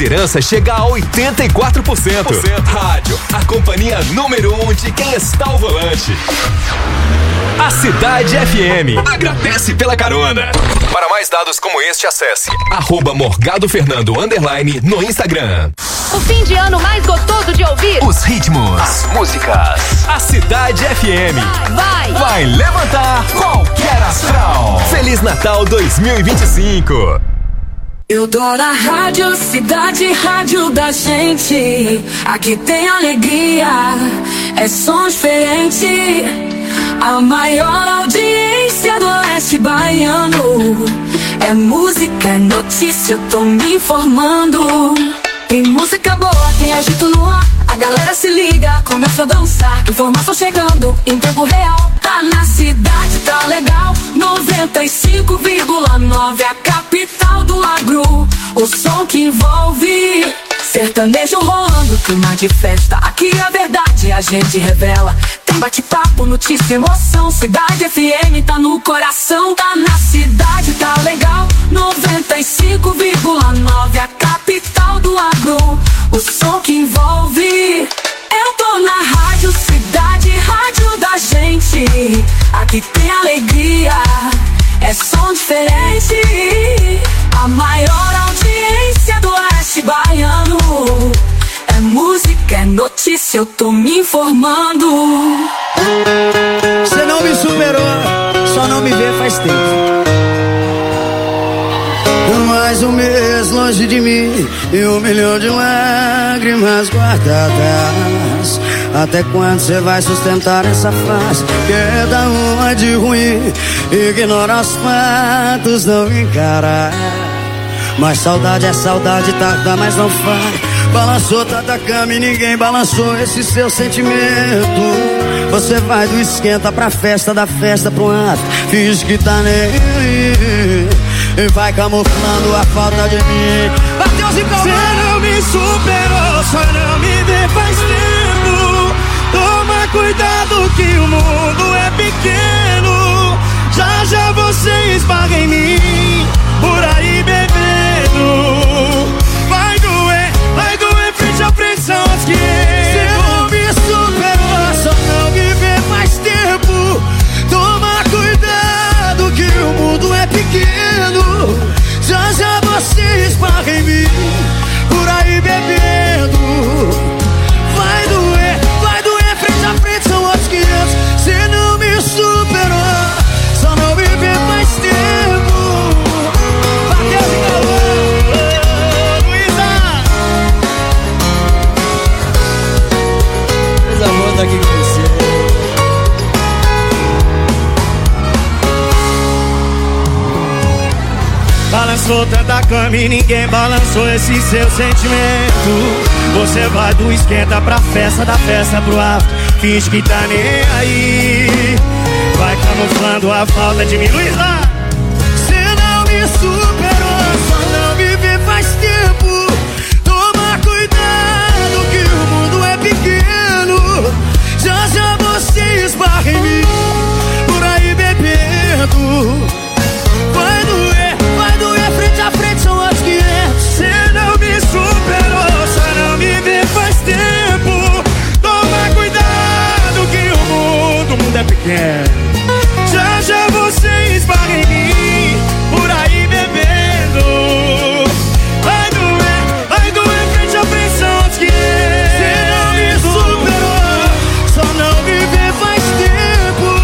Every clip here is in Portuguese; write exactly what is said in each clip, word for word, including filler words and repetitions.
liderança chega a oitenta e quatro por cento. Rádio, a companhia número um de quem está ao volante. A Cidade F M agradece pela carona. Para mais dados como este, acesse arroba Morgado Fernando underline no Instagram. O fim de ano mais gostoso de ouvir. Os ritmos, as músicas. A Cidade F M vai, vai, vai levantar qualquer astral. Feliz Natal dois mil e vinte e cinco. Eu tô na rádio, Cidade, rádio da gente. Aqui tem alegria, é som diferente. A maior audiência do oeste baiano. É música, é notícia, eu tô me informando. Tem música boa, tem agito no ar. A galera se liga, começa a dançar. Informação chegando em tempo real. Tá na cidade, tá legal. noventa e cinco vírgula nove, a capital do agro. O som que envolve sertanejo rolando, clima de festa. Aqui a verdade a gente revela. Tem bate-papo, notícia, emoção. Cidade F M tá no coração. Tá na cidade, tá legal. noventa e cinco vírgula nove, a capital do agro. O som que envolve. Eu tô na rádio, Cidade, rádio da gente. Aqui tem alegria, é som diferente. A maior audiência do oeste baiano. É música, é notícia, eu tô me informando. Você não me superou, só não me vê faz tempo. Mais um mês longe de mim e um milhão de lágrimas guardadas. Até quando você vai sustentar essa face? Quer dar uma de ruim, ignora os fatos, não encara. Mas saudade é saudade, tarda, mas não faz. Balançou tanta cama e ninguém balançou esse seu sentimento. Você vai do esquenta pra festa, da festa pro ato, finge que tá nem e vai camuflando a falta de mim. Mateus e Calma. Você não me superou, só não me vê faz tempo. Toma cuidado que o mundo é pequeno. Já já você esbarra em mim, por aí bebendo. Vai doer, vai doer frente a frente, são as que você não me superou, só não me vê faz tempo. Toma cuidado que o mundo é pequeno. Já já você esbarra em mim, por aí bebendo. Vai doer, vai doer frente a frente, são outros quinhentos. Você não me superou, só não me vê faz tempo. Mateus e Calma. Luísa, coisa boa estar aqui com você. Balançou tanta cama e ninguém balançou esse seu sentimento. Você vai do esquenta pra festa, da festa pro after, finge que tá nem aí. Vai camuflando a falta de mim, Luísa. Cê não me superou, só não me vê faz tempo. Toma cuidado que o mundo é pequeno. Já já você esbarra em mim, por aí bebendo. Vai doer, vai doer frente a frente, são as quinhentos. Cê não me superou, só não me vê faz tempo. Toma cuidado que o mundo, o mundo é pequeno. Já já você esbarra em mim, por aí bebendo. Vai doer, vai doer frente a frente, são as quinhentos. Cê não me superou, só não me vê faz tempo.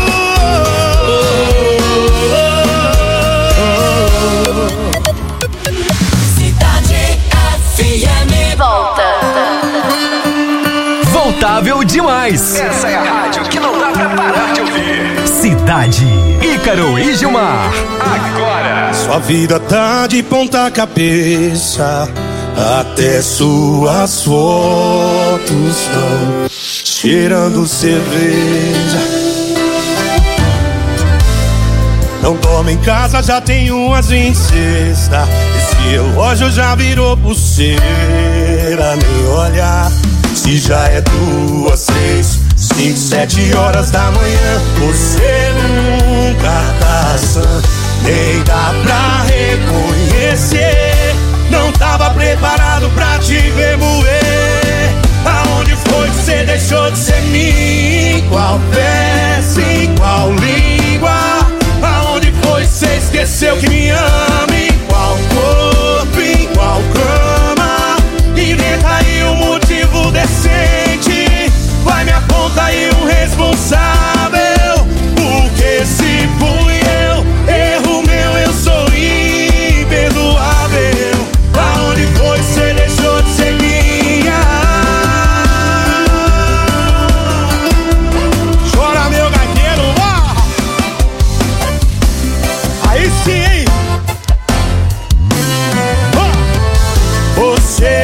Voltável demais. Essa é a rádio que não dá pra parar de ouvir. Cidade, Ícaro e Gilmar. Agora. Sua vida tá de ponta cabeça. Até suas fotos estão cheirando cerveja. Não dorme em casa, já tem umas vinte e seis. Esse relógio já virou pulseira. Nem olhar se já é duas, seis, cinco, sete horas da manhã. Você nunca tá sã, nem dá pra reconhecer. Não tava preparado pra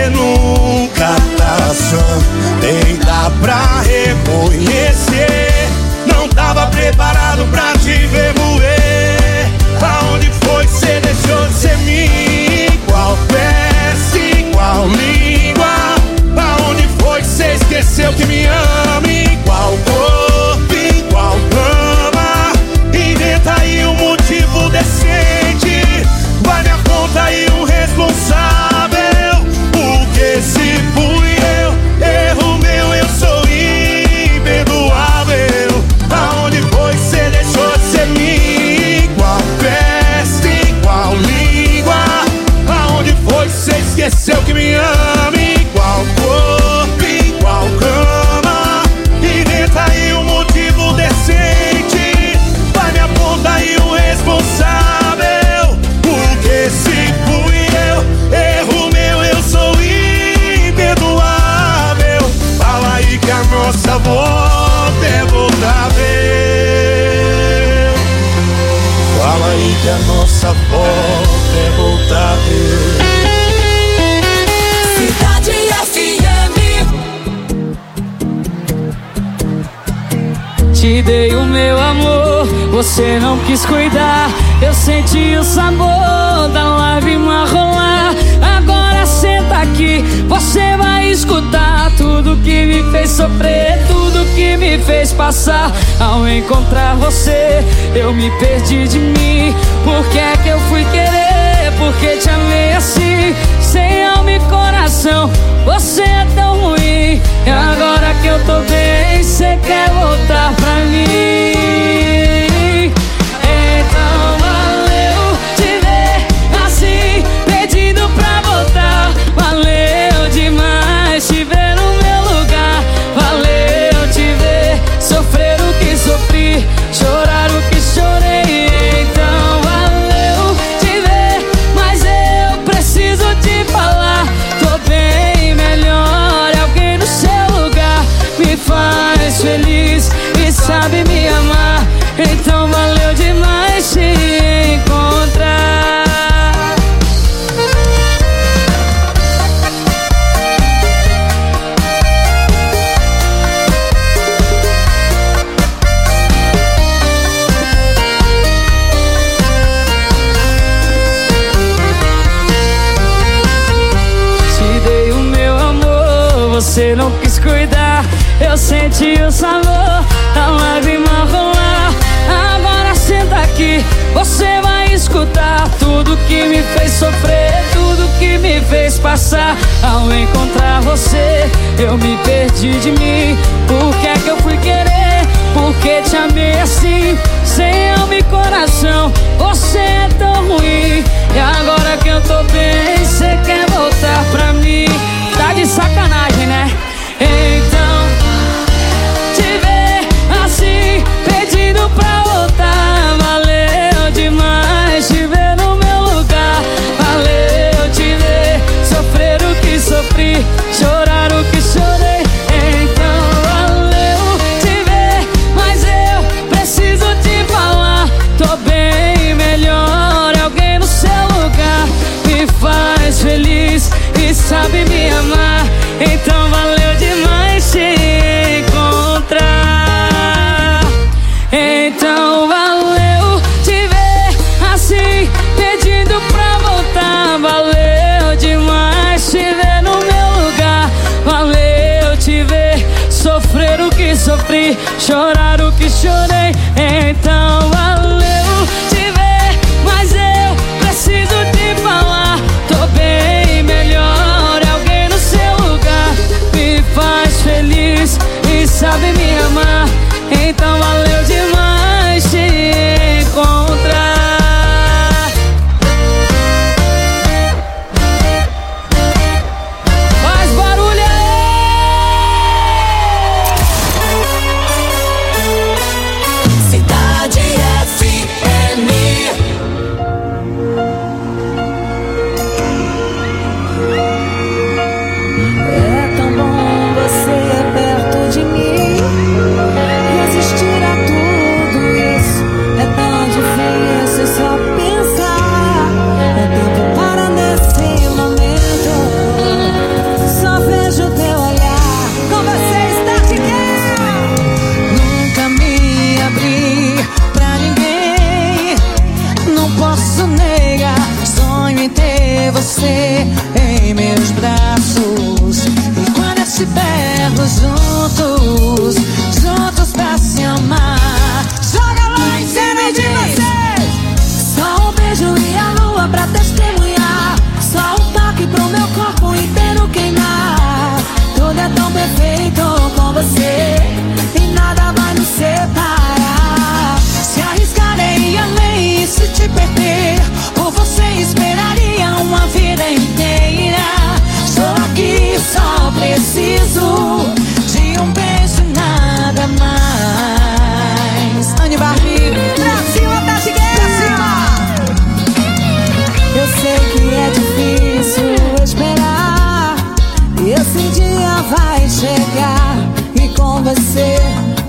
você nunca tá só. Nem dá pra reconhecer. Não tava preparado pra te ver moer. Aonde foi que cê deixou de ser minha? Igual peça, igual língua. Aonde foi que cê esqueceu que me ama? Igual corpo, igual cama. Inventa aí um motivo decente. Vai me aponta aí um responsável. Porque se fui eu, erro meu, eu sou imperdoável. Aonde foi que cê deixou de ser minha? Igual festa, igual língua. Aonde foi que cê esqueceu que me ama? Igual corpo, igual cama. Inventa aí um motivo decente. Vai me apontar aí um responsável. Porque se fui eu, erro meu, eu sou imperdoável. Fala aí que a nossa volta é voltável. Fala aí que a nossa volta é voltável. Cidade F M. Te dei o meu amor, você não quis cuidar. Eu senti o sabor da lágrima rolar. Agora senta aqui, você vai escutar tudo que me fez sofrer, tudo que me fez passar. Ao encontrar você, eu me perdi de mim. Por que é que eu fui querer? Porque te amei assim, sem alma e coração. Você é tão ruim. E agora que eu tô bem, cê quer voltar pra mim. Então valeu te ver assim, pedindo pra voltar. Valeu demais te ver no meu lugar. Valeu te ver sofrer o que sofri, chorar o que chorei. Então valeu te ver, mas eu preciso te falar. Tô bem melhor, alguém no seu lugar me faz feliz e sabe me amar. Então valeu demais te encontrar. Te dei o meu amor, você não quis cuidar. Eu senti o sabor da lágrima rolar. Agora senta aqui, você vai escutar tudo que me fez sofrer, tudo que me fez passar. Ao encontrar você, eu me perdi de mim. Por que é que eu fui querer? Porque te amei assim, sem alma e coração. Você é tão ruim. E agora que eu tô bem, cê quer voltar pra mim. Tá de sacanagem, né? Então te ver assim, pedindo pra voltar. Valeu demais te ver no meu lugar. Valeu te ver sofrer o que sofri, chorar o que chorei. Então valeu te ver, mas eu preciso te falar. Tô bem melhor, alguém no seu lugar me faz feliz e sabe me amar. Então valeu demais te encontrar. Então valeu te ver assim, pedindo pra voltar. Valeu demais te ver no meu lugar. Valeu te ver sofrer o que sofri, chorar o que chorei. Então valeu te ver, mas eu preciso te falar. Tô bem melhor, alguém no seu lugar me faz feliz e sabe me amar. Então valeu demais te encontrar. Faz barulho aí! Cidade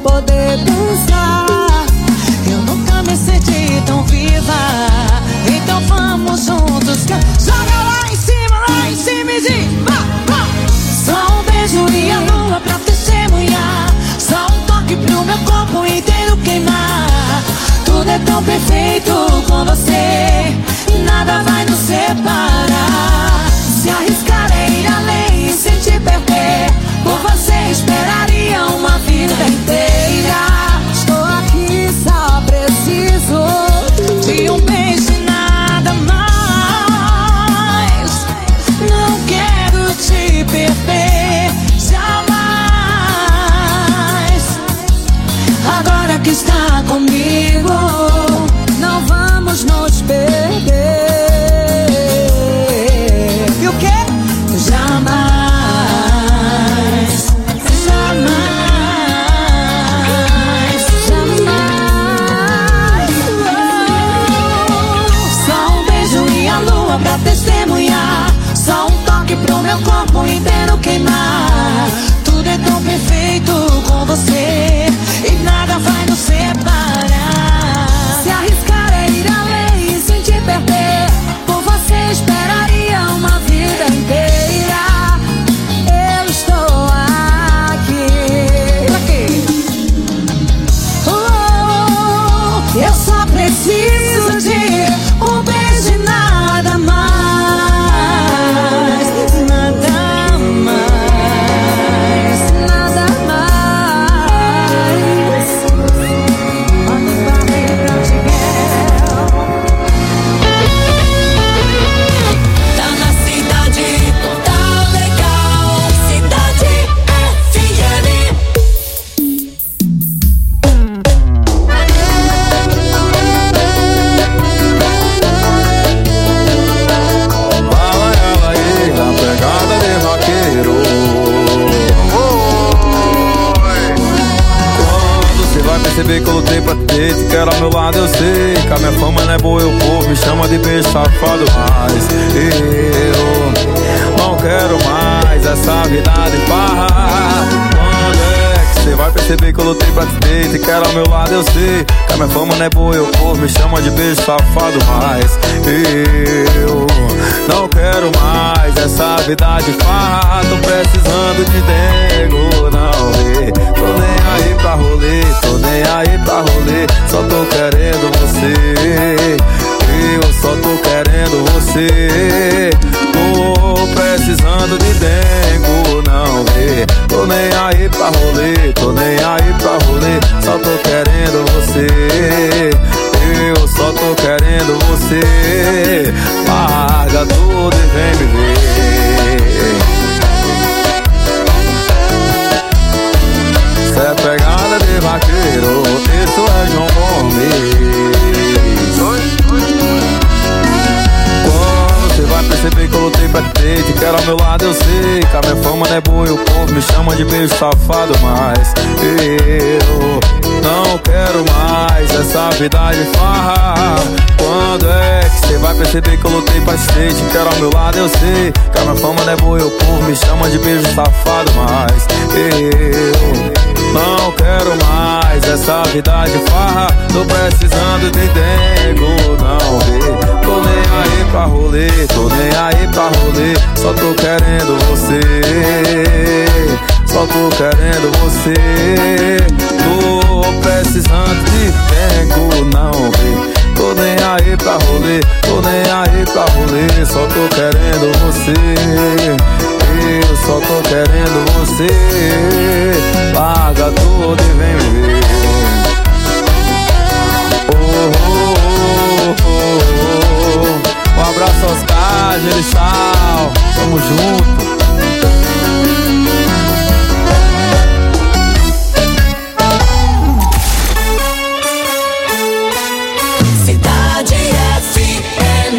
poder pensar. Eu nunca me senti tão viva. Então vamos juntos, joga lá em cima, lá em cima e diz só um beijo e a lua pra testemunhar. Só um toque pro meu corpo inteiro queimar. Tudo é tão perfeito com você, nada vai nos separar. Se arriscar é ir além e sentir perder. Por você esperaria uma vida inteira. Estou aqui, só preciso de um beijo e nada mais. Não quero te perder jamais. Agora que está comigo, não vamos nos perder. E o quê? Jamais, jamais, jamais. Só um beijo e a lua pra testemunhar. Só um toque pro meu corpo inteiro queimar. Tudo é tão perfeito com você e nada vai nos separar. Se arriscar é ir além e sentir perder. Por você esperaria uma vida inteira. Eu estou aqui, aqui. Oh, eu só preciso de um beijo e nada mais. Nada mais, nada mais. Tá na cidade, tá legal. Cidade F M. Fala ela aí, na pegada de vaqueiro. Quando você vai perceber que eu lutei pra ter, te quero ao meu lado, eu sei que a minha fama não é boa, eu povo me chama de beijo safado, mas eu não quero mais essa vida de farra. Quando é que você vai perceber que eu lutei pra te ter, te quero ao meu lado, eu sei que a minha fama não é boa, eu povo me chama de beijo safado, mas eu não quero mais essa vida de farra. Tô precisando de dengo, não vê. Tô nem aí pra rolê, tô nem aí pra rolê. Só tô querendo você, eu só tô querendo você. Tô precisando de dengo, não vê. Tô nem aí pra rolê, tô nem aí pra rolê. Só tô querendo você, eu só tô querendo você. Larga tudo e vem me ver. Cê é pegada de vaqueiro, isso é João Gomes. Quando você vai perceber que eu lutei pra ter, te quero ao meu lado, eu sei que a minha fama não é boa e o povo me chama de beijo safado, mas eu não quero mais essa vida de farra. Quando é que você vai perceber que eu lutei pra ter, te quero ao meu lado, eu sei que a minha fama não é boa e o povo me chama de beijo safado, mas eu não quero mais essa vida de farra. Tô precisando de dengo, não vê. Tô nem aí pra rolê, tô nem aí pra rolê. Só tô querendo você, só tô querendo você. Tô precisando de dengo, não vê. Tô nem aí pra rolê, tô nem aí pra rolê. Só tô querendo você, eu só tô querendo você. Larga tudo e vem me ver. Oh, oh, oh, oh, oh. Um abraço aos caras, Gerisal. Tamo junto. Cidade F M.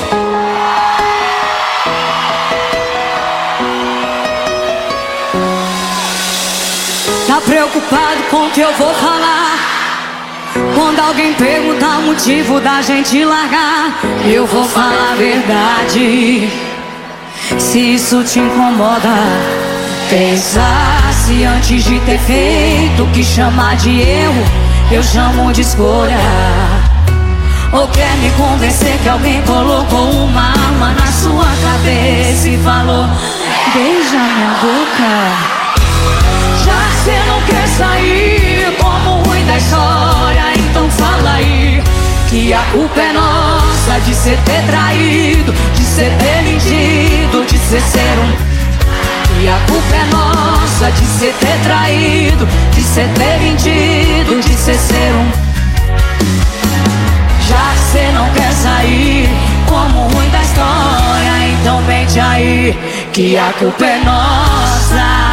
Tá preocupado com o que eu vou falar? Quando alguém perguntar o motivo da gente largar, eu vou falar a verdade. Se isso te incomoda, pensa assim. pensasse antes de ter feito o que chamar de erro, eu chamo de escolha. Ou quer me convencer que alguém colocou uma arma na sua cabeça e falou: beija minha boca. Já que cê não quer sair como ruim da história, então fala aí que a culpa é nossa de cê ter traído, de cê ter mentido, de cê ser um. E a culpa é nossa de cê ter traído, de cê ter mentido, de cê ser um. Já que cê não quer sair como ruim da história, então mente aí que a culpa é nossa.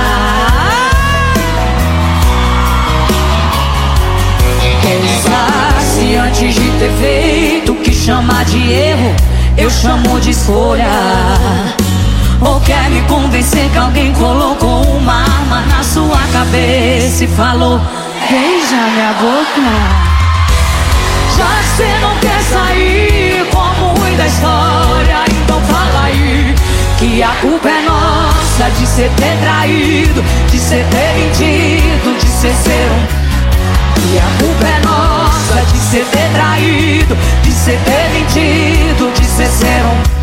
Pensasse antes de ter feito o que chamar de erro, eu chamo de escolha. Ou quer me convencer que alguém colocou uma arma na sua cabeça e falou: beija minha boca. Já que cê não quer sair como ruim da história, então fala aí que a culpa é nossa de cê ter traído, de cê ter mentido, de cê ser um. E a culpa é nossa de cê ter traído, de cê ter mentido, de cê ser um.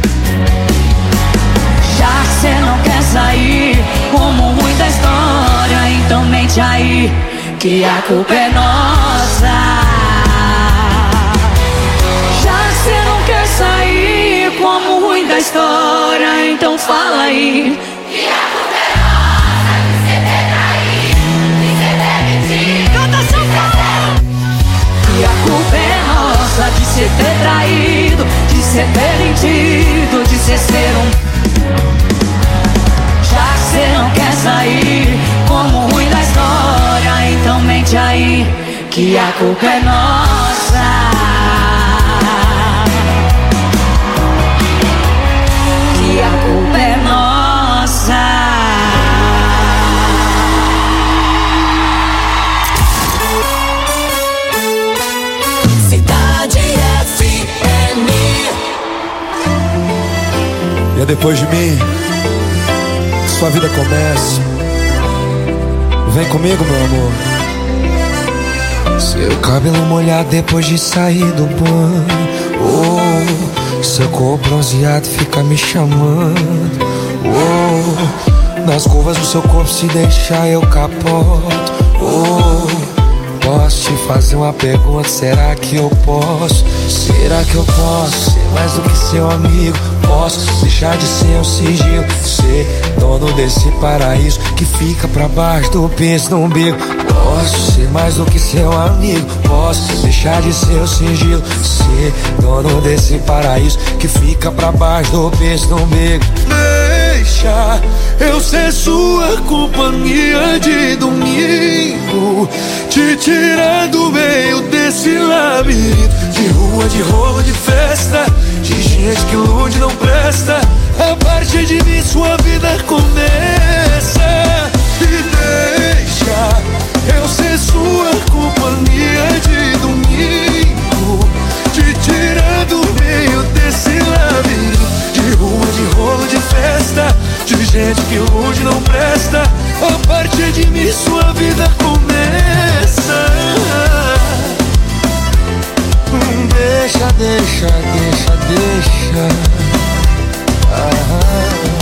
Já que cê não quer sair como ruim da história, então mente aí que a culpa é nossa. Já que cê não quer sair como ruim da história, então fala aí que a culpa é nossa de cê ter traído, de cê ter mentido. Canta São Paulo! Que a culpa é nossa de cê ter traído, de cê ter mentido, de cê ser um. Já que cê não quer sair como ruim da história, então mente aí que a culpa é nossa. Que a culpa é nossa. Cidade F M. E é depois de mim sua vida começa. Vem comigo, meu amor. Seu cabelo molhado depois de sair do banho, oh, seu corpo bronzeado fica me chamando, oh, nas curvas do seu corpo se deixar eu capoto, oh. Posso te fazer uma pergunta, será que eu posso? Será que eu posso ser mais do que seu amigo? Posso deixar de ser um sigilo, ser dono desse paraíso que fica pra baixo do pinto no umbigo? Posso ser mais do que seu amigo? Posso deixar de ser um sigilo, ser dono desse paraíso que fica pra baixo do pinto no umbigo? Deixa eu ser sua companhia de domingo, te tirar do meio desse labirinto de rua, de rolo, de festa, de gente que ilude não presta. A partir de mim sua vida começa. E deixa eu ser sua companhia de domingo, te tirar do meio desse labirinto de rua, de rolo, de festa, de gente que ilude não presta. A partir de mim sua vida começa. hum, Deixa, deixa, deixa, deixa. ah.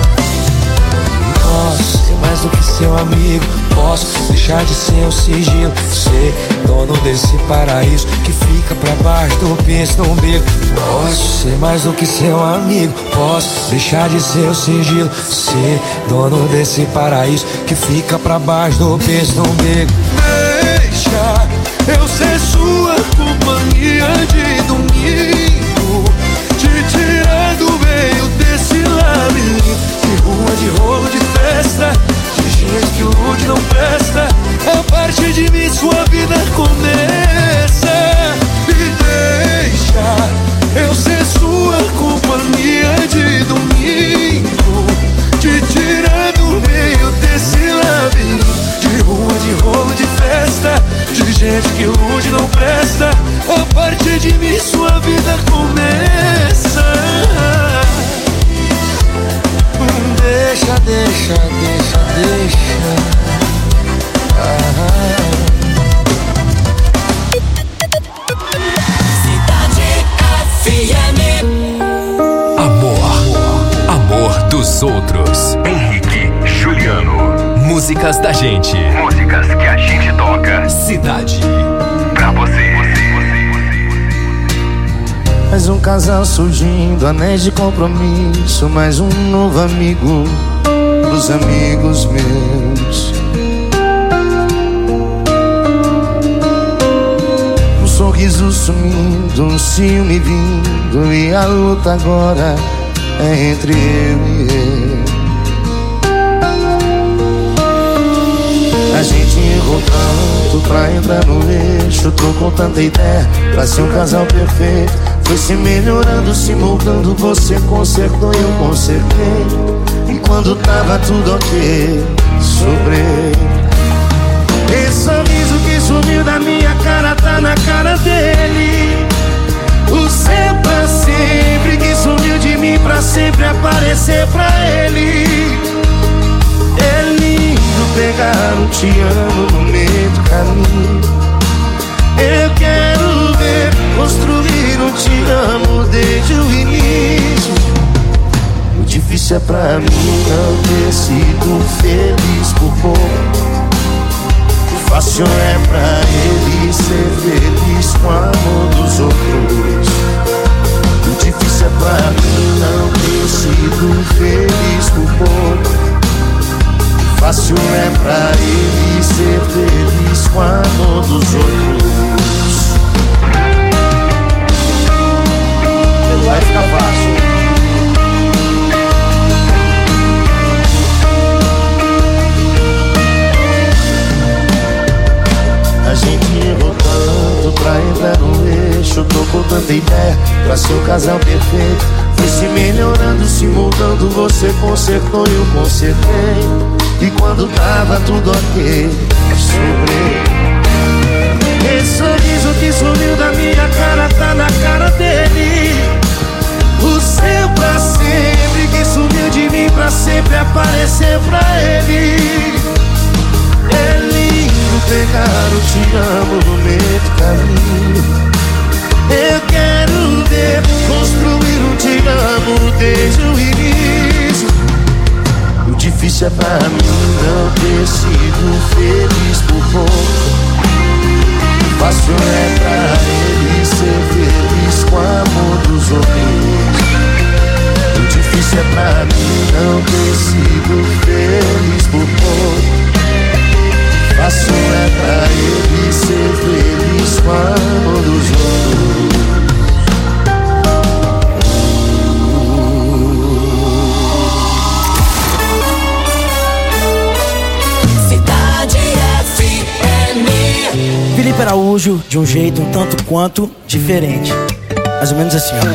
Posso ser mais do que seu amigo, posso deixar de ser um sigilo, ser dono desse paraíso que fica pra baixo do pinto no umbigo. Posso ser mais do que seu amigo, posso deixar de ser um sigilo, ser dono desse paraíso que fica pra baixo do pinto no umbigo. Deixa eu ser sua companhia de domingo, te tirar do meio desse labirinto de rua, de rolo, de festa, de gente que ilude não presta. A partir de mim sua vida começa. E deixa eu ser sua companhia de domingo, te tirar do meio desse labirinto de rua, de rolo, de festa, de gente que ilude não presta. A partir de mim sua vida começa. hum, Deixa, deixa, deixa, deixa. músicas da gente. Músicas que a gente toca. Cidade. Pra você. Mais um casal surgindo, anéis de compromisso. Mais um novo amigo dos amigos meus. Um sorriso sumindo, um ciúme vindo, e a luta agora é entre eu e ele. A gente errou tanto pra entrar no eixo, trocou tanta ideia pra ser um casal perfeito. Foi se melhorando, se moldando, você consertou e eu consertei. E quando tava tudo ok, sobrei. Esse sorriso que sumiu da minha cara tá na cara dele. O seu pra sempre que sumiu de mim pra sempre aparecer pra ele. É lindo pegar um te amo no meio do caminho. Eu quero ver construir um te amo desde o início. O difícil é pra mim não ter sido feliz por pouco. O fácil é pra ele ser feliz com o amor dos outros. O difícil é pra mim não ter sido feliz por pouco. Fácil é pra ele ser feliz com a amor dos outros. Vai ficar fácil. A gente errou tanto pra entrar no eixo, trocou tanta ideia pra ser um casal perfeito. Foi se melhorando, se moldando, você consertou e eu consertei. E quando tava tudo ok, sobrei. Esse sorriso que sumiu da minha cara tá na cara dele. O seu pra sempre que sumiu de mim pra sempre aparecer pra ele. É lindo pegar o te amo no meio do caminho. Eu quero ver construir um te amo desde o início. O difícil é pra mim não ter sido feliz por pouco. O fácil é pra ele ser feliz com o amor dos outros. O difícil é pra mim não ter sido feliz por pouco. O fácil é pra ele ser feliz com o amor dos outros. Felipe Araújo, de um jeito um tanto quanto diferente. Mais ou menos assim, ó.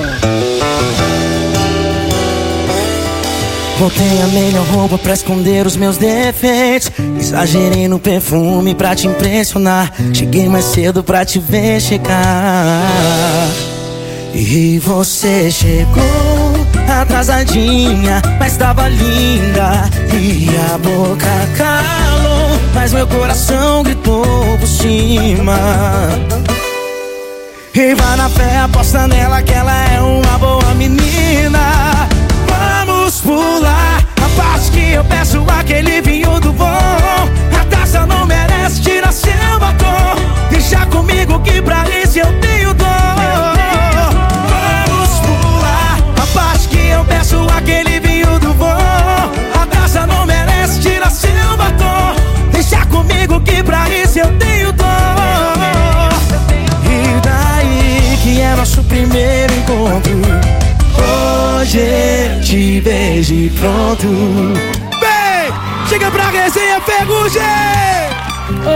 Botei a melhor roupa pra esconder os meus defeitos. Exagerei no perfume pra te impressionar. Cheguei mais cedo pra te ver chegar. E você chegou atrasadinha, mas tava linda. E a boca calou, mas meu coração gritou por cima. E vai na fé, aposta nela que ela é uma boa menina. Vamos pular a parte que eu peço aquele vinho do bom. A taça não merece, tira seu batom. Deixa comigo que pra isso eu tenho dor. Vamos pular a parte que eu peço aquele vinho do bom. A taça não merece, tira seu batom. Deixa comigo que pra isso eu tenho dor. E daí que é nosso primeiro encontro. Hoje eu te beijo e pronto. Vem, chega pra resenha, Ferrugem. Oh,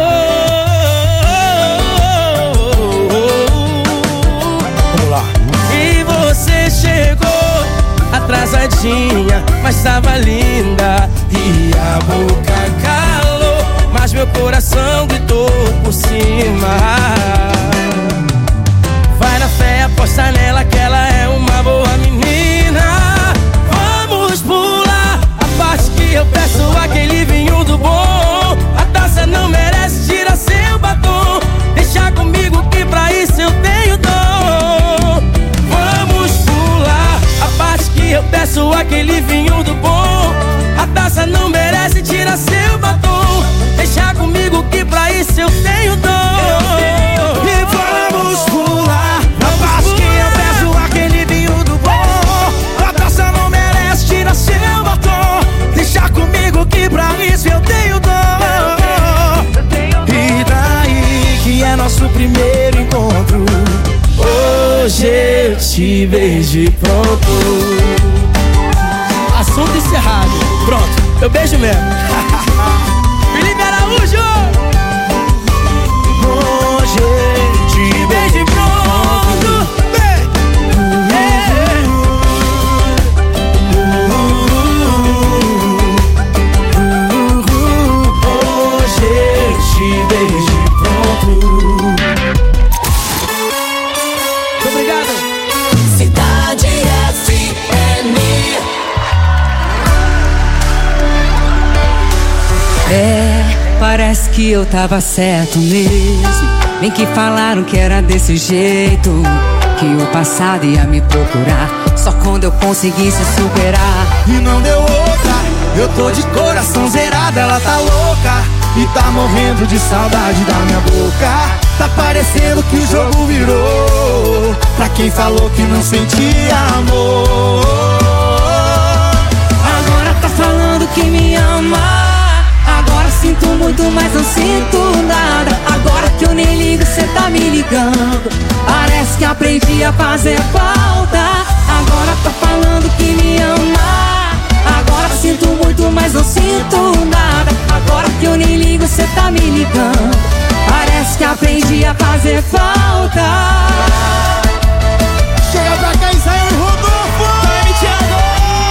oh, oh, oh. Vamos lá. E você chegou atrasadinha, mas tava linda. E a boca calou, mas meu coração gritou por cima. Vai na fé, aposta nela que ela é uma boa menina. Vamos pular a parte que eu peço aquele vinho do bom. A taça não merece, tira seu batom. Deixa comigo que pra isso eu tenho dor. Vamos pular a parte que eu peço aquele vinho do bom. A taça não merece, tira seu batom. comigo que pra isso eu tenho dor. E vamos pular na parte que eu peço aquele vinho do bom. A taça não merece, tira seu batom. Deixa comigo que pra isso eu tenho dor. E daí que é nosso primeiro encontro. Hoje eu te beijo e pronto. Assunto encerrado. Pronto, eu beijo mesmo. Felipe Araújo. Hoje eu te beijo e pronto. Hoje eu te beijo e pronto. Obrigado. Cidade F M. É, parece que eu tava certo mesmo. Bem que falaram que era desse jeito, que o passado ia me procurar só quando eu conseguisse superar. E não deu outra, eu tô de coração zerado. Ela tá louca e tá morrendo de saudade da minha boca. Tá parecendo que o jogo virou pra quem falou que não sentia amor. Agora tá falando que me ama. Agora sinto muito, mas não sinto nada. Agora que eu nem ligo, cê tá me ligando. Parece que aprendi a fazer falta. Agora tá falando que me ama. Agora sinto muito, mas não sinto nada. Agora que eu nem ligo, cê tá me ligando. Parece que aprendi a fazer falta. Chega pra cá e sai o Rodolfo. Vai, Thiago.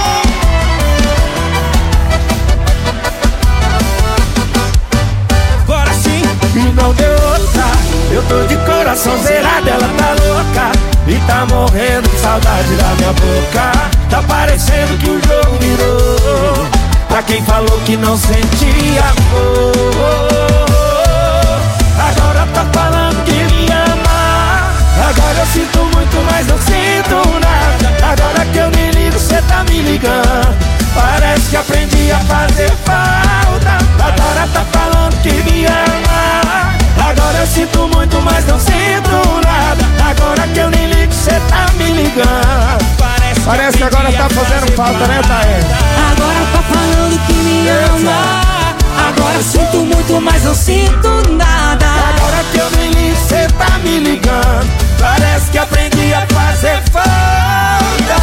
Agora sim, e não deu outra. Eu tô de coração zerado, ela tá louca e tá morrendo de saudade da minha boca. Tá parecendo que o jogo virou pra quem falou que não sentia amor. Agora tá falando que me ama. Agora eu sinto muito, mas não sinto nada. Agora que eu me ligo, cê tá me ligando. Parece que aprendi a fazer falta. Agora tá falando que me ama. Agora eu sinto muito, mas não sinto nada. Agora que eu nem ligo, cê tá me ligando. Parece, Parece que agora tá fazendo falta, né, Taé? Agora tá falando que me ama. Agora eu sinto muito, mas não sinto nada. Agora que eu nem ligo, cê tá me ligando. Parece que aprendi a fazer falta.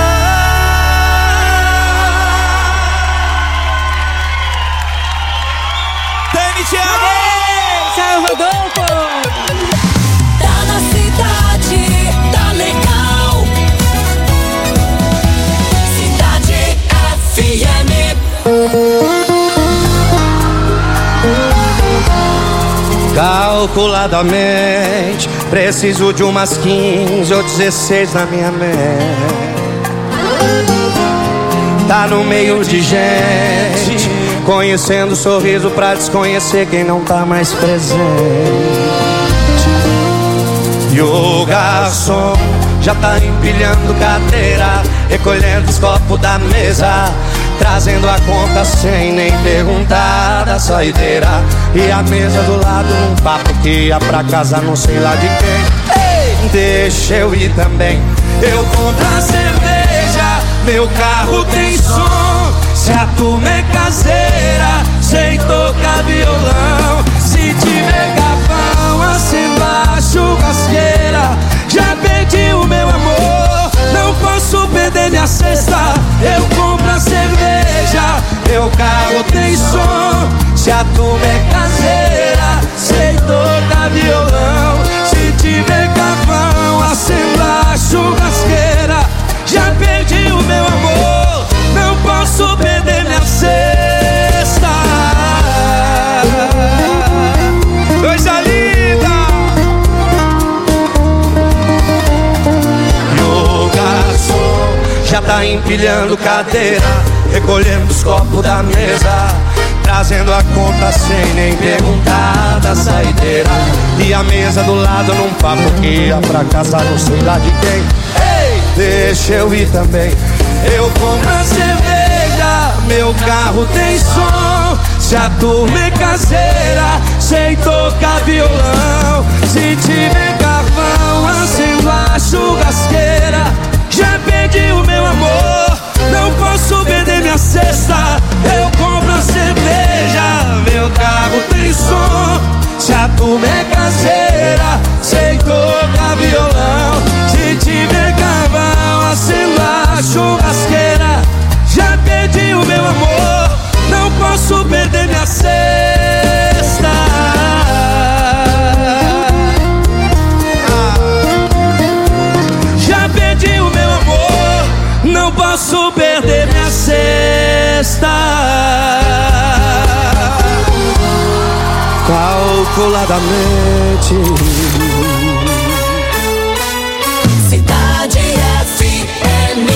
Dani Thiago! Tchau, Rodolfo! Tá na cidade, tá legal. Cidade F M. Calculadamente, preciso de umas quinze ou dezesseis na minha mente. Tá no meio de gente, conhecendo o sorriso pra desconhecer quem não tá mais presente. E o garçom já tá empilhando cadeira, recolhendo os copos da mesa, trazendo a conta sem nem perguntar da saideira. E a mesa do lado num papo que ia pra casa não sei lá de quem. Ei, deixa eu ir também. Eu compro a cerveja, meu carro tem som. Se a turma é caseira, sei tocar violão. Se tiver capão, acendo a churrasqueira. Já perdi o meu amor, não posso perder minha cesta. Eu compro a cerveja, meu carro tem som. Se a turma é caseira, sei tocar violão. Se tiver capão, acendo a churrasqueira. Já perdi o meu amor, não posso perder minha cesta. Coisa linda! E o garçom já tá empilhando cadeira, recolhendo os copos da mesa, trazendo a conta sem nem perguntar da saideira. E a mesa do lado num papo que ia pra casa não sei lá de quem. Ei, deixa eu ir também. Eu compro a cerveja, meu carro tem som. Se a turma é caseira, sem tocar violão. Se tiver carvão, acendo a churrasqueira. Já perdi o meu amor, não posso perder minha cesta. Eu compro a cerveja, meu carro tem som. Se a turma é caseira, sem tocar violão. Se tiver carvão, acendo a churrasqueira. Já perdi o meu amor, não posso perder minha cesta. Já perdi o meu amor, não posso perder minha cesta. Calculadamente. Cidade F M.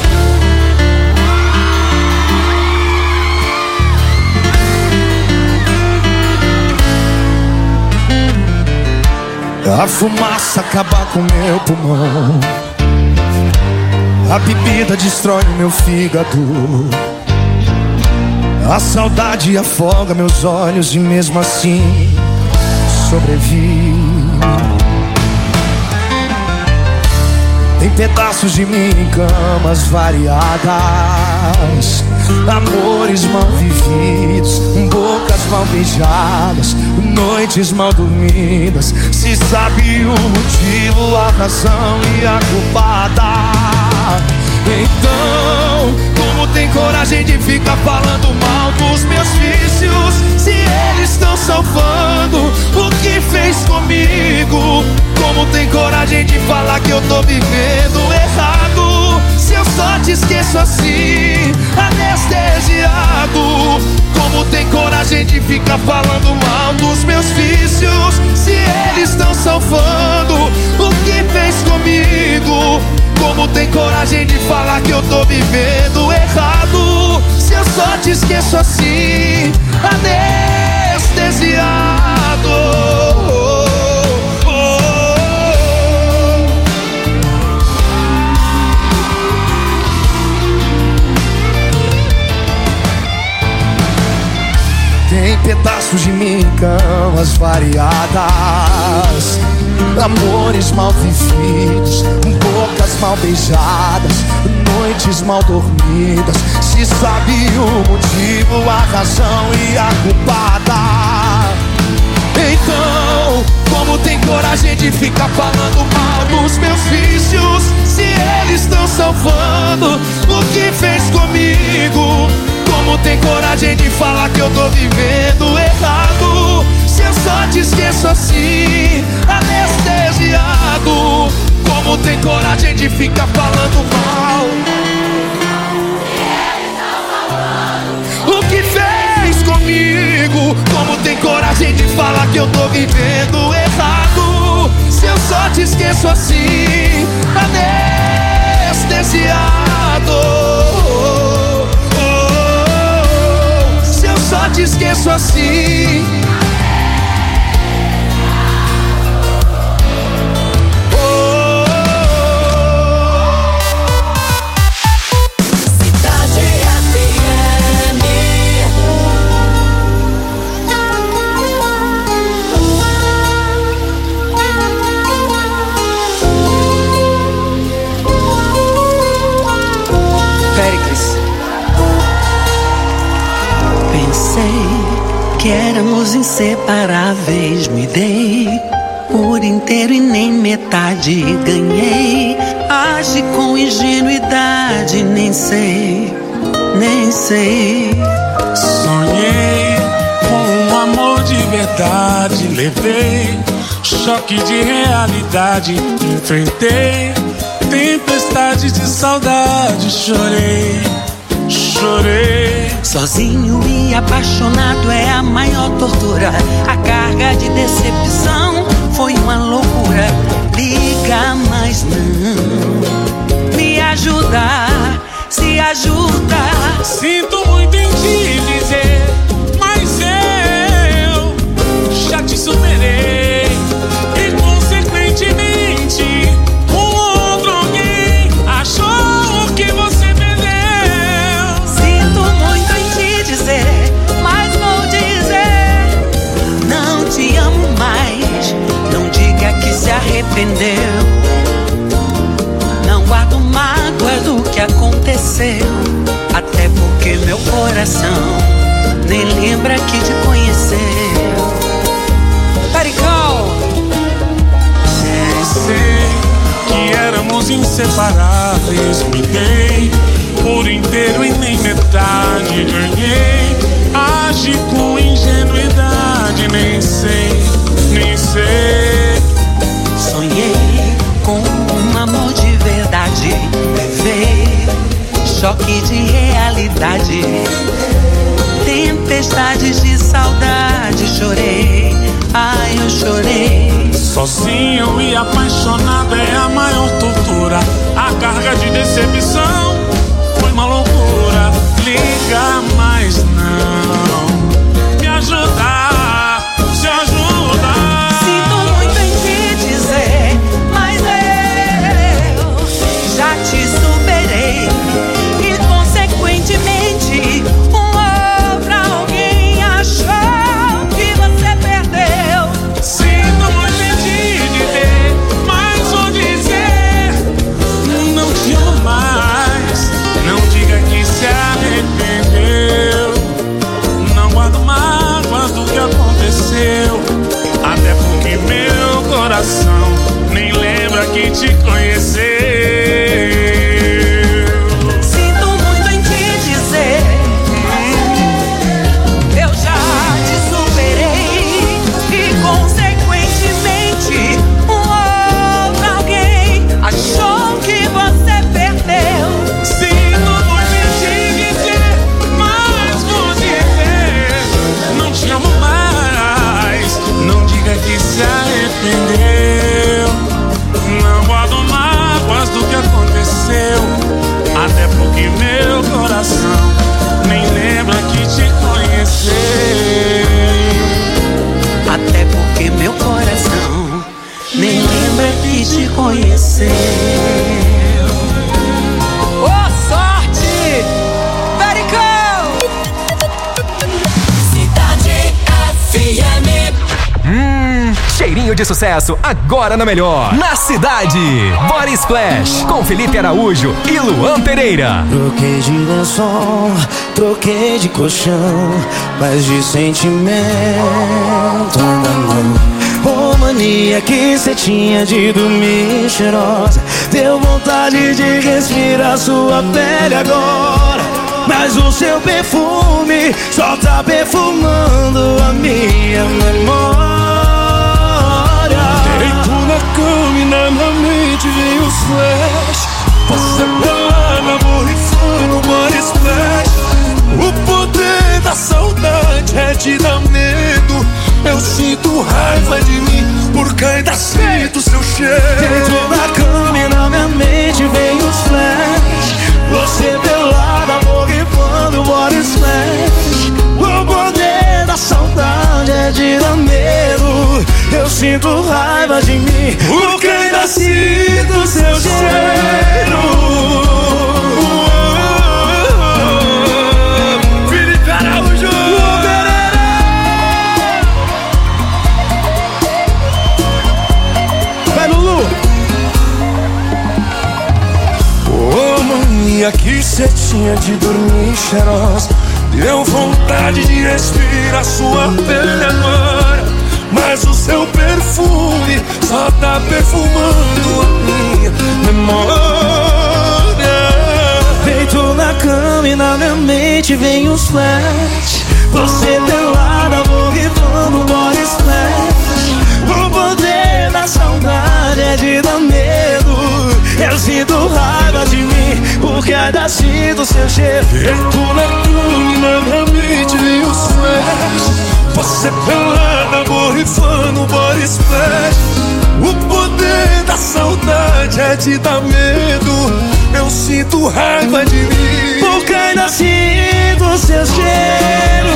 A fumaça acaba com meu pulmão, a bebida destrói meu fígado, a saudade afoga meus olhos e mesmo assim sobrevivo. Tem pedaços de mim em camas variadas, amores mal vividos, bocas mal beijadas, noites mal dormidas. Se sabe o motivo, a razão e a culpada. Então, como tem coragem de ficar falando mal dos meus vícios, se eles estão salvando o que fez comigo? Como tem coragem de falar que eu tô vivendo errado, se eu só te esqueço assim, anestesiado? Como tem coragem de ficar falando mal dos meus vícios, se eles estão salvando o que fez comigo? Como tem coragem de falar que eu tô vivendo errado, se eu só te esqueço assim, anestesiado? Tem pedaços de mim em camas variadas, amores mal vividos, bocas mal beijadas, noites mal dormidas. Se sabe o motivo, a razão e a culpada. Então, como tem coragem de ficar falando mal dos meus vícios, se eles estão salvando o que fez comigo? Como tem coragem de falar que eu tô vivendo errado, se eu só te esqueço assim, anestesiado? Como tem coragem de ficar falando mal o que fez comigo? Como tem coragem de falar que eu tô vivendo errado, se eu só te esqueço assim, anestesiado? Só te esqueço assim. Oh, oh, oh. Cidade F M. Péricles. Pensei que éramos inseparáveis, me dei por inteiro e nem metade ganhei. Age com ingenuidade, nem sei, nem sei. Sonhei com um amor de verdade, levei choque de realidade, enfrentei tempestade de saudade, chorei, chorei. Sozinho e apaixonado é a maior tortura. A carga de decepção foi uma loucura. Liga, mas não me ajuda, se ajuda. Sinto muito em te dizer, mas eu já te superei. E consequentemente um outro alguém achou que você perdeu. Sinto muito em te dizer, mas vou dizer. arrependeu. Não guardo mágoa do que aconteceu, até porque meu coração nem lembra que te conheceu. Pericão! Sei que éramos inseparáveis, me dei por inteiro e nem metade ganhei. Agi com ingenuidade, nem sei, nem sei. Sonhei com um amor de verdade, levei choque de realidade, tempestades de saudade, chorei, ai eu chorei. Sozinho e apaixonado é a maior tortura. A carga de decepção foi uma loucura. Liga, mas não me ajuda, se ajuda. Sinto muito em te dizer, mas eu já te superei. E consequentemente um outro alguém achou que você perdeu. Sinto muito em te dizer, mas vou dizer, não te amo mais. Não diga que se arrependeu. Não guardo mágoas do que aconteceu, até porque meu coração nem lembra que te conheceu. Sinto muito em te dizer, eu já te superei. E consequentemente um outro alguém achou que você perdeu. Sinto muito em te dizer, mas vou dizer, não te amo mais. Não diga que se arrependeu. Não guardo mágoas do que aconteceu, até porque meu coração nem lembra que te conheceu. Até porque meu coração nem lembra que te conheceu. Ô sorte! Pericão! Cidade F M. Hum, cheirinho de sucesso agora na melhor. Na cidade, Body Splash com Felipe Araújo e Luan Pereira. Troquei de lençol, troquei de colchão, mas de sentimento ainda não. Ô mania que cê tinha de dormir cheirosa, deu vontade de respirar sua pele agora. Mas o seu perfume só tá perfumando a minha memória. Deito na cama e na minha mente vem os flash. Você pelada, borrifando, body splash. O poder da saudade é te dar medo. Eu sinto raiva de mim, porque ainda sinto seu cheiro. Deito na cama e na minha mente vem os flash. Você pelada, borrifando, body splash. O poder da saudade é de dar medo. Eu sinto raiva de mim, porque ainda sinto seu cheiro. Felipe Araújo. Vai, Lulu. Ô mania que cê tinha de dormir cheirosa, deu vontade de respirar sua pele agora. Mas o seu perfume só tá perfumando a minha memória. Deito na cama e na minha mente vem os flash. Você pelada, borrifando, body splash. O poder da saudade é de dar medo. Eu sinto raiva de mim, porque ainda sinto seu cheiro. Deito na cama e na minha mente vem os flash. Você pelada, borrifando, body splash. O poder da saudade é te dar medo. Eu sinto raiva de mim, porque ainda sinto seu cheiro.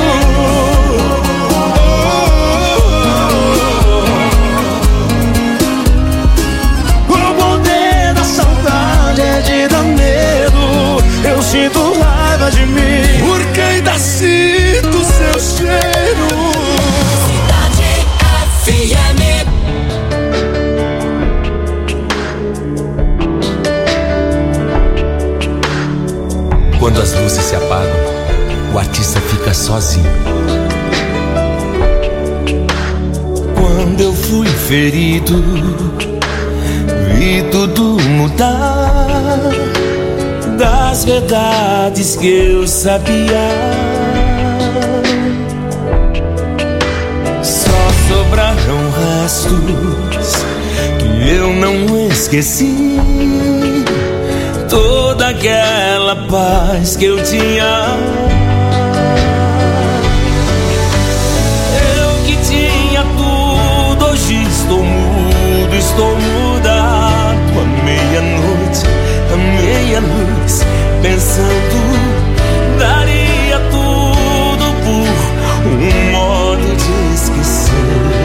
O poder da saudade é de dar medo. Eu sinto raiva de mim, porque ainda sinto seu cheiro. Cidade F M. fica sozinho. Quando eu fui ferido, vi tudo mudar das verdades que eu sabia. Só sobraram restos que eu não esqueci. Toda aquela paz que eu tinha. Eu que tinha tudo, hoje estou mudo, estou mudado. À meia-noite, à meia-luz, pensando, daria tudo por um modo de esquecer.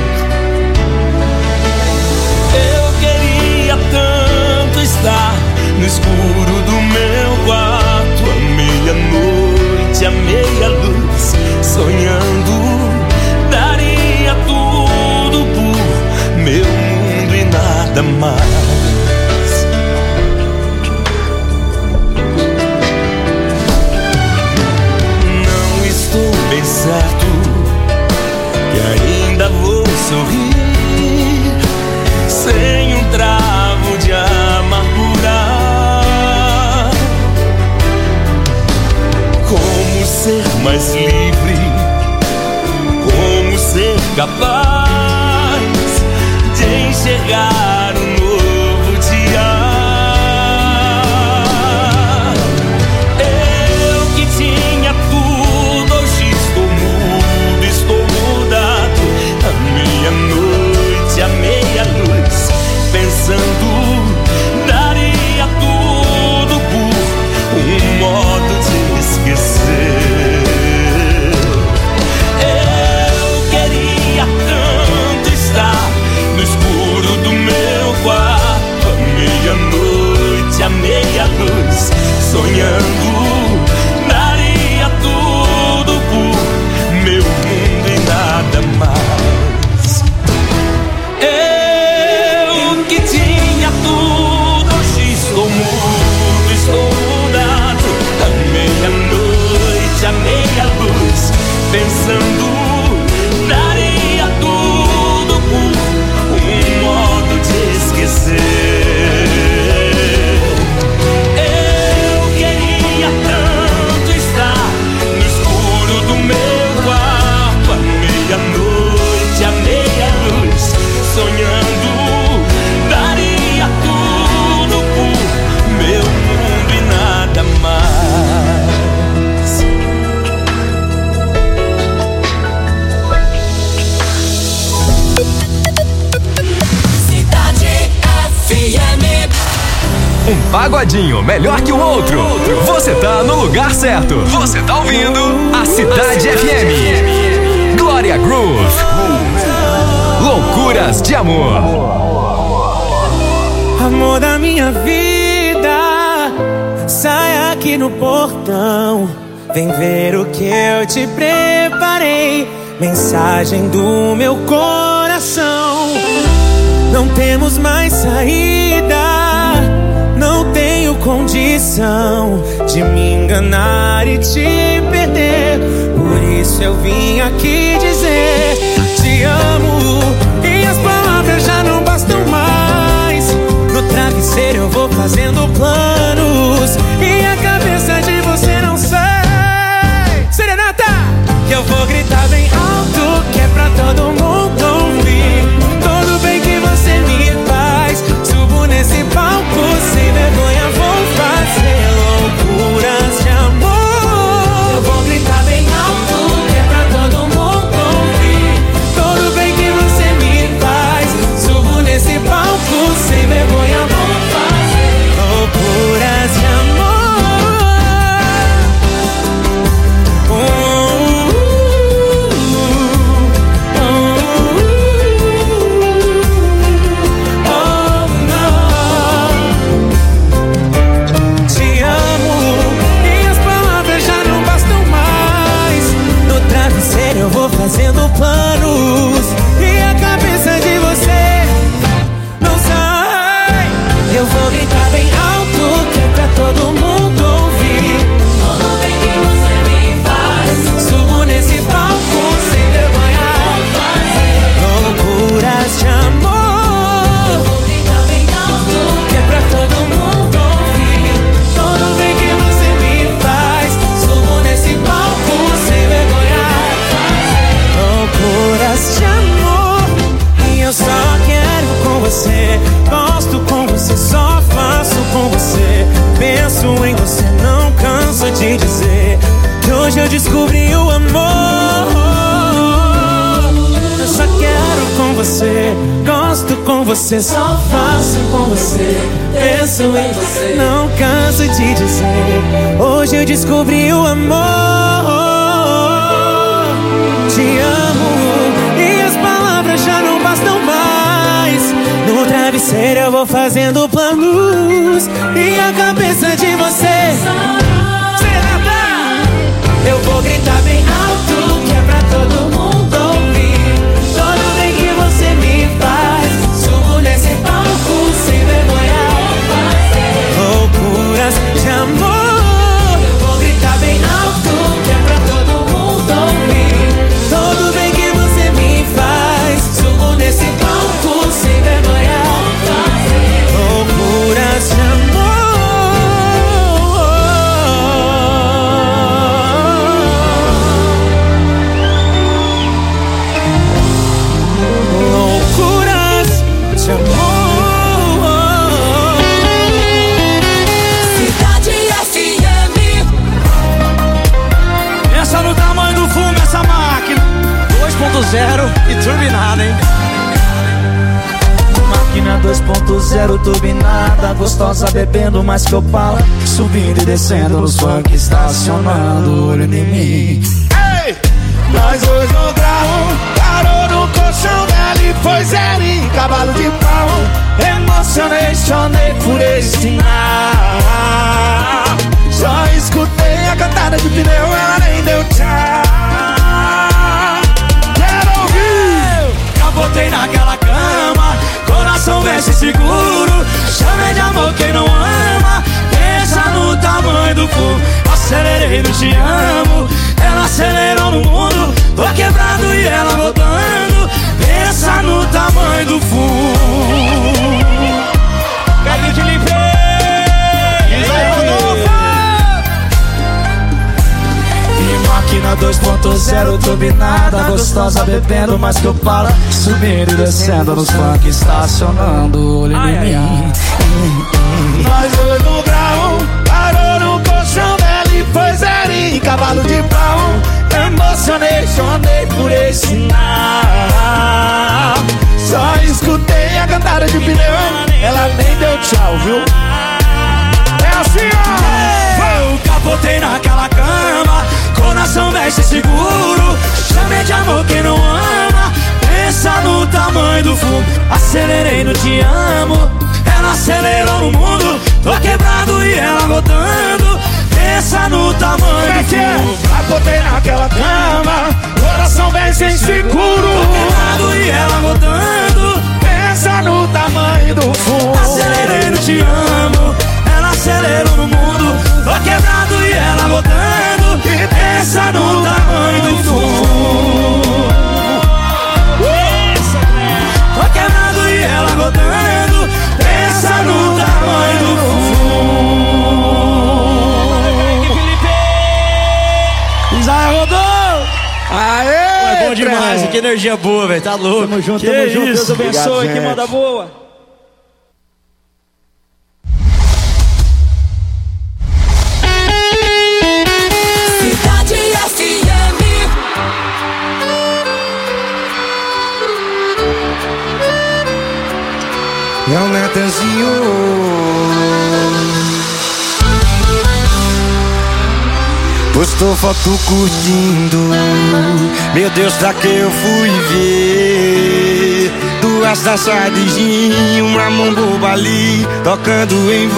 Eu queria tanto estar no escuro do meu quarto, à meia-noite, à meia-luz, sonhando, daria tudo por meu mundo e nada mais. Não estou bem certo que ainda vou sorrir sem um travo de amargura. Como ser mais livre, como ser capaz de enxergar um novo dia. Eu que tinha tudo, hoje estou mudo, estou mudado. À meia-noite, à meia-luz, pensando, daria tudo por um modo de esquecer. Eu queria tanto estar no escuro do meu quarto, à meia-noite, à meia-luz, sonhando, daria tudo por meu mundo e nada mais. Eu que tinha tudo, hoje estou mudo, estou mudado. À meia-noite, à meia-luz, pensando, daria tudo por um modo de esquecer. Eu queria tanto estar no escuro do meu quarto, à meia-noite, à meia-luz, sonhando, daria tudo por meu mundo e nada mais. Cidade F M. Um pagodinho melhor que o outro. Você tá no lugar certo. Você tá ouvindo a Cidade F M. Glória Groove. Loucuras de amor. Amor da minha vida, sai aqui no portão. Vem ver o que eu te preparei. Mensagem do meu coração. Não temos mais saída. Não tenho condição de me enganar e te perder. Por isso eu vim aqui dizer: te amo. E as palavras já não bastam mais. No travesseiro eu vou fazendo planos e a cabeça de você não sai. Serenata! Que eu vou gritar bem alto, que é pra todo mundo ouvir. Todo bem que você me faz. Subo nesse palco, sem vergonha vou fazer loucuras de amor. Eu vou gritar bem alto, que é pra todo mundo ouvir. Todo bem que você, gosto com você, só faço com você, penso em você, não canso de dizer. Hoje eu descobri o amor. Te amo e as palavras já não bastam mais. No travesseiro eu vou fazendo planos e a cabeça de você. Eu vou gritar bem alto, que é pra todo mundo ouvir. Todo bem que você me faz, subo nesse palco sem vergonha. Loucuras de amor. Eu vou gritar bem alto, que é pra todo mundo ouvir. Todo bem que você me faz, subo nesse palco sem vergonha. Loucuras de amor. Cidade F M. Pensa no tamanho do fumo essa máquina dois ponto zero e turbinada, hein? Máquina dois ponto zero turbinada, gostosa bebendo mais que Opala, subindo e descendo nos funk, estacionando, olho em mim. Ei! Nós dois no grau, parou no colchão dela e foi zero em cavalo de pau. Emocionei, chorei por esse sinal. Só escutei a cantada de pneu, ela nem deu tchau. Quero ouvir! Capotei naquela cama, coração veste seguro. Chamei de amor quem não ama, pensa no tamanho do fogo. Acelerei no te amo, ela acelerou no mundo. Tô quebrado e ela voltando, pensa no tamanho do fumo. Cadê te limpei? E máquina dois ponto zero turbinada, gostosa bebendo mais que Opala, subindo e descendo nos funk, estacionando, olho em mim. Nós dois no grau, parou no colchão dela e foi zero em cavalo de pau. Emocionei, chorei por esse sinal. Só escutei a cantada de pneu, ela nem deu tchau, viu? É assim, ó. Eu capotei naquela cama, coração veste seguro. Chamei de amor quem não ama, pensa no tamanho do fumo. Acelerei no te amo, ela acelerou no mundo. Tô quebrado e ela voltando, pensa no tamanho do fumo. Capotei naquela cama, coração vem sem seguro. Tô quebrado e ela voltando, pensa no tamanho do fumo. Acelerei no te amo, ela acelerou no mundo. Tô quebrado e ela voltando, pensa no tamanho do fumo. Tô quebrado e ela voltando, pensa no tamanho do fumo. Isaia rodou! Aê! É bom demais, que energia boa, velho, tá louco. Tamo junto, que tamo isso? junto, Deus abençoe, Obrigado, que manda boa. Cidade F M. É o Natanzinho. Postou foto curtindo. Meu Deus, pra que eu fui ver? Duas taças de gin, uma mão boba ali, tocando em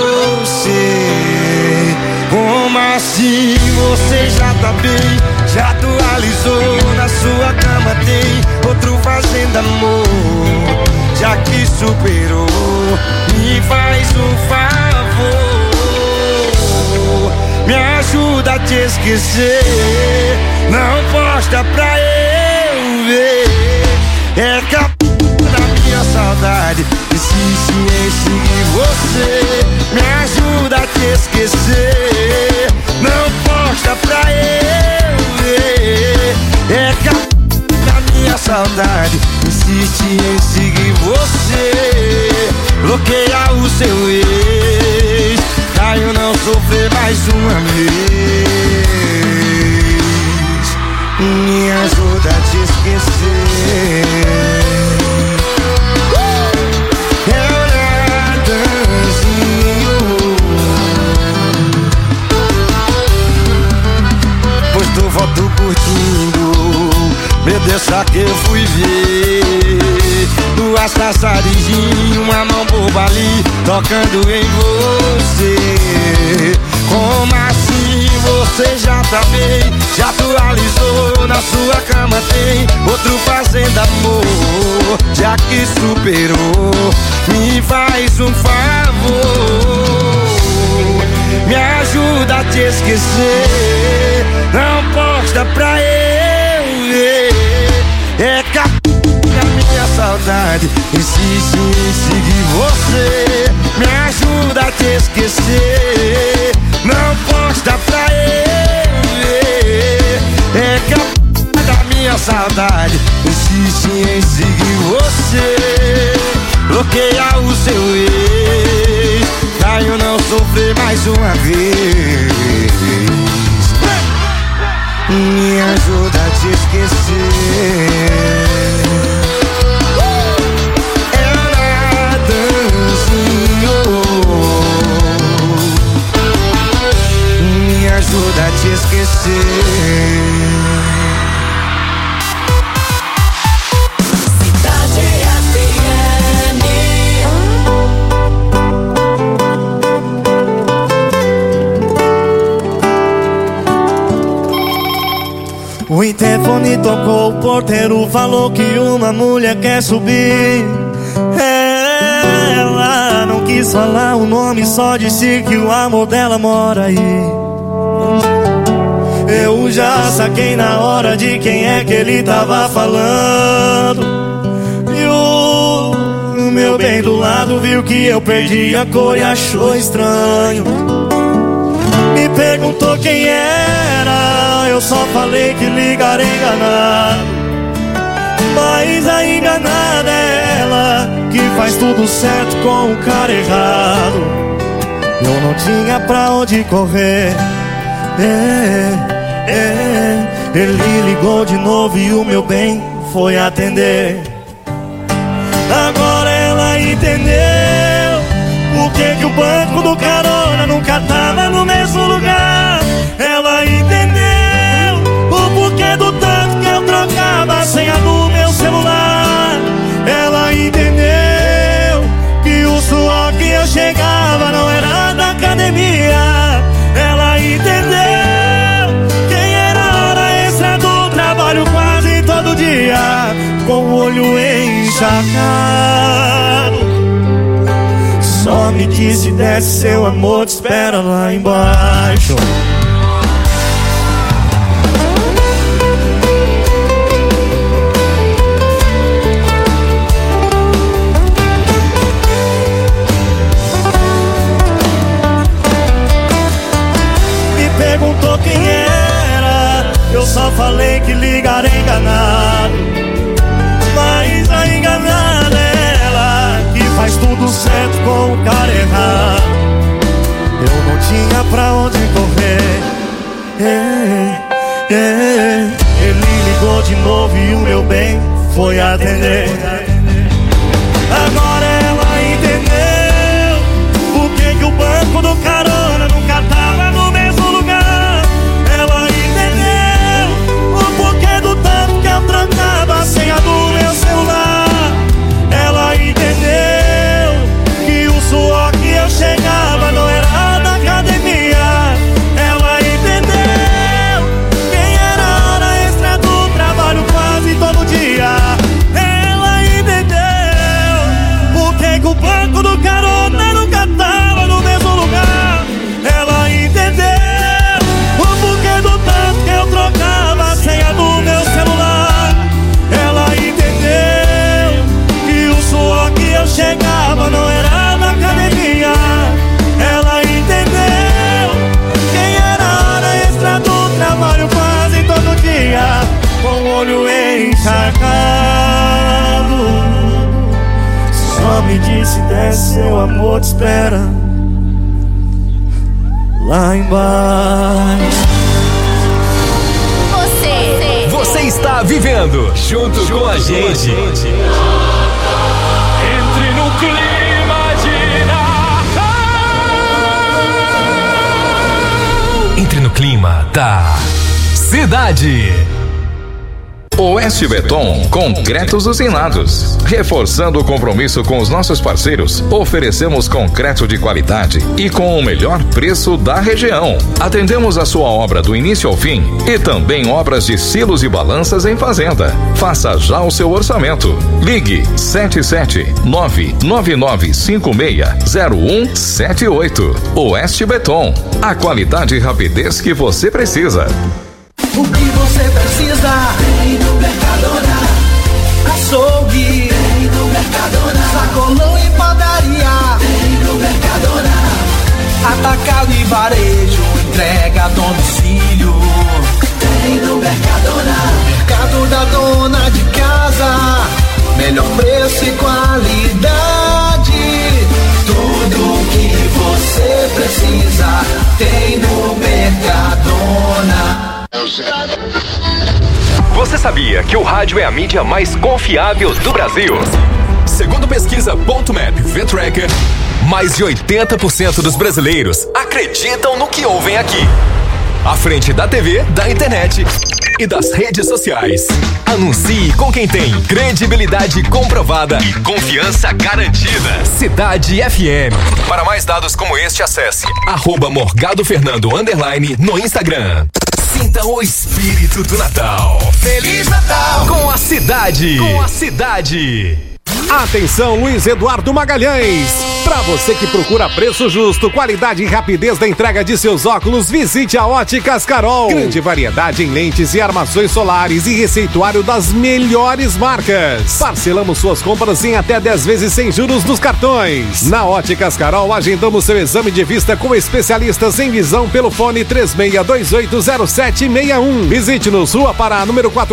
você. Como assim você já tá bem? Já atualizou, na sua cama tem outro fazendo amor. Já que superou, me faz um favor, me ajuda a te esquecer. Não posta pra eu ver. É capaz da minha saudade, insiste em seguir você. Me ajuda a te esquecer. Não posta pra eu ver. É capaz da minha saudade, insiste em seguir você. Bloqueia o seu ex, pra eu não sofrer mais uma vez. Me ajuda a te esquecer. Me deixa que eu fui ver duas taças de gin, uma mão boba ali tocando em você. Como assim você já tá bem? Já atualizou, na sua cama tem outro fazendo amor. Já que superou, me faz um favor, me ajuda a te esquecer. Não posta pra eu ver. É que a minha saudade insiste em seguir você. Me ajuda a te esquecer. Não posta pra eu ver. É que a da minha saudade insiste em seguir você. Bloqueia o seu ex pra eu não sofrer mais uma vez. Me ajuda a te esquecer. Me ajuda a te esquecer. Cidade F M. O interfone tocou, o porteiro falou que uma mulher quer subir. Ela não quis falar o nome, só disse que o amor dela mora aí. Eu já saquei na hora de quem é que ele tava falando. E o, o meu bem do lado viu que eu perdi a cor e achou estranho. Me perguntou quem era, eu só falei que ligar enganado. Mas a enganada é ela, que faz tudo certo com o cara errado. Eu não tinha pra onde correr. É, é, ele ligou de novo e o meu bem foi atender. Agora ela entendeu por que que o banco do carona nunca tava no mesmo lugar. Ela entendeu o porquê do tanto que eu trocava a senha do meu celular. Ela entendeu que o suor que eu chegava não era da academia. Ela entendeu quem era a hora extra do trabalho quase todo dia, com o olho encharcado. Só me disse, desce, seu amor te espera lá embaixo. Me perguntou quem era, eu só falei que ligar é enganado. Mas a enganada é ela, que faz tudo certo com o cara errado. Eu não tinha pra onde correr. É, é, ele ligou de novo e o meu bem foi atender. Agora ela entendeu por que que o banco do carona nunca tava no mesmo lugar. Ela entendeu o porquê do tanto que eu trocava a senha do meu celular. Ela entendeu que o suor que eu chegava não era da academia. Ela entendeu quem era a hora extra do trabalho quase todo dia. Ela entendeu por que que o banco do carona nunca tava no mesmo lugar. Ela entendeu o porquê do tanto que eu trocava a senha do meu celular. Ela entendeu que o suor que eu chegava não era da academia. Ela entendeu quem era a hora extra do trabalho quase todo dia, com o olho encharcado. Só me disse, desce, seu amor te espera lá embaixo. Você, você está vivendo junto, junto com a gente. Entre no clima de Natal. Entre no clima da Cidade. Oeste Beton, concretos usinados. Reforçando o compromisso com os nossos parceiros, oferecemos concreto de qualidade e com o melhor preço da região. Atendemos a sua obra do início ao fim e também obras de silos e balanças em fazenda. Faça já o seu orçamento. Ligue sete sete nove nove nove cinco seis zero um sete oito. Oeste Beton, a qualidade e rapidez que você precisa. O que você precisa tem no Mercadona. Açougue tem no Mercadona. Sacolão e padaria tem no Mercadona. Atacado e varejo, entrega a domicílio tem no Mercadona. Mercado da dona de casa, melhor preço e qualidade. Tudo que você precisa tem no Mercadona. Você sabia que o rádio é a mídia mais confiável do Brasil? Segundo pesquisa Ponto Map V-Tracker, mais de oitenta por cento dos brasileiros acreditam no que ouvem aqui. À frente da T V, da internet e das redes sociais. Anuncie com quem tem credibilidade comprovada e confiança garantida. Cidade F M. Para mais dados como este, acesse arroba Morgado Fernando underline no Instagram. Sinta o espírito do Natal. Feliz Natal! Com a cidade. Com a cidade. Atenção, Luiz Eduardo Magalhães. Para você que procura preço justo, qualidade e rapidez da entrega de seus óculos, visite a Óticas Carol. Grande variedade em lentes e armações solares e receituário das melhores marcas. Parcelamos suas compras em até dez vezes sem juros dos cartões. Na Óticas Carol, agendamos seu exame de vista com especialistas em visão pelo fone três seis dois oito zero sete seis um. Visite-nos, Rua Pará, número quatro